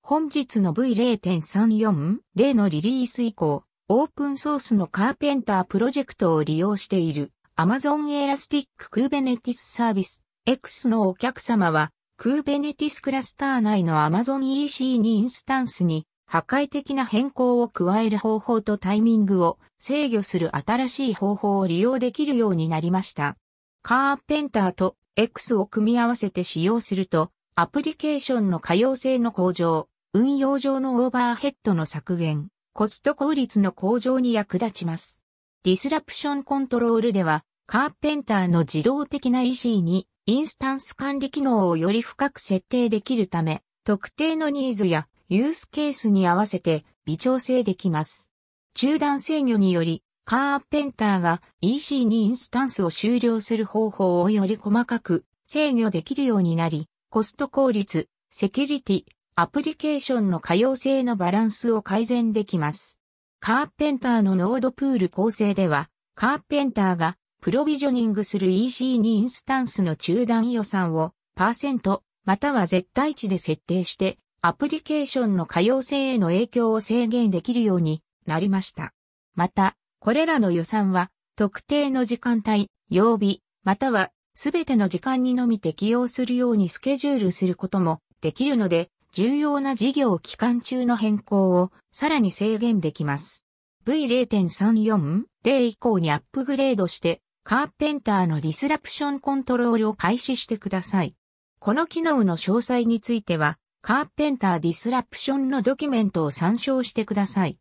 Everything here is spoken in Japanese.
本日の V0.340 のリリース以降、オープンソースのカーペンタープロジェクトを利用している Amazon Elastic Kubernetes Service X のお客様は、Kubernetes クラスター内の Amazon EC2 インスタンスに破壊的な変更を加える方法とタイミングを制御する新しい方法を利用できるようになりました。カーペンターと X を組み合わせて使用すると、アプリケーションの可用性の向上、運用上のオーバーヘッドの削減、コスト効率の向上に役立ちます。ディスラプションコントロールでは、カーペンターの自動的な EC2 インスタンス管理機能をより深く設定できるため、特定のニーズやユースケースに合わせて微調整できます。中断制御により、カーペンターが EC2 インスタンスを終了する方法をより細かく制御できるようになり、コスト効率、セキュリティ、アプリケーションの可用性のバランスを改善できます。カーペンターのノードプール構成では、カーペンターがプロビジョニングする EC2 インスタンスの中断予算を%または絶対値で設定して、アプリケーションの可用性への影響を制限できるようになりました。また、これらの予算は特定の時間帯、曜日、またはすべての時間にのみ適用するようにスケジュールすることもできるので、重要な事業期間中の変更をさらに制限できます。V0.340 以降にアップグレードして、カーペンターのディスラプションコントロールを開始してください。この機能の詳細については、カーペンターディスラプションのドキュメントを参照してください。